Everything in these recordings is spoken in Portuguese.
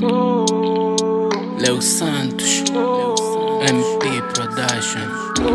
Leo Santos, MP Production.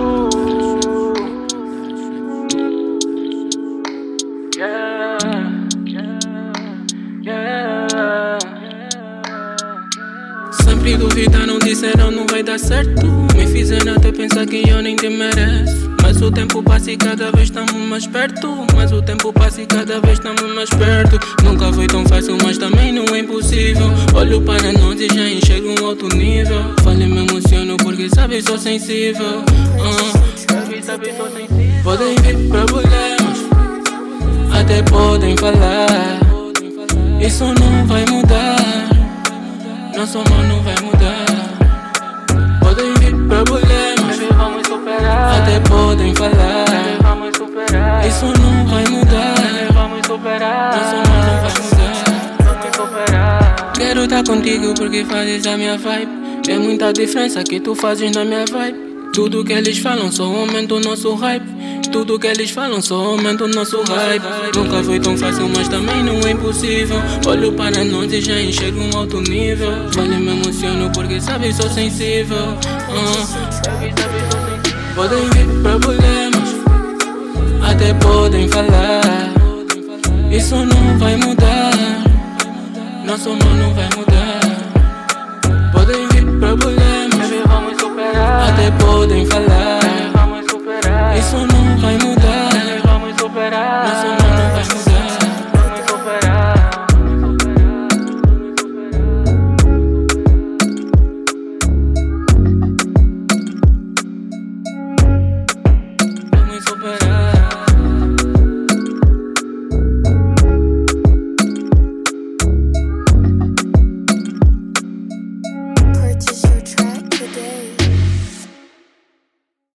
Sempre duvidaram, disseram não vai dar certo. Me fizeram até pensar que eu nem te mereço. Mas o tempo passa e cada vez estamos mais perto. Mas o tempo passa e cada vez estamos mais perto. Nunca foi tão fácil, mas também não é impossível. Olho para nós e já enxergo um outro nível. Falei, me emociono porque sabe, sou sensível. Sabe, sou sensível. Podem vir problemas, até podem falar. Isso não vai mudar. Nosso amor não vai mudar. Podem vir problemas, vamos superar. Até podem falar, vamos superar. Isso não vai mudar, vamos superar. Nosso amor não vai mudar, vamos superar. Quero estar contigo porque fazes a minha vibe. É muita diferença que tu fazes na minha vibe. Tudo que eles falam só aumenta o nosso hype. Tudo que eles falam só aumenta o nosso hype. Nunca foi tão fácil, mas também não é impossível. Olho para nós e já enxergo um alto nível. Vale, me emociono porque sabe, sou sensível. Podem vir problemas, até podem falar. Isso não vai mudar. Nosso amor não vai mudar. Podem vir problemas, vamos superar. Até podem falar, vamos superar. Isso não vai mudar, vamos superar. Nosso amor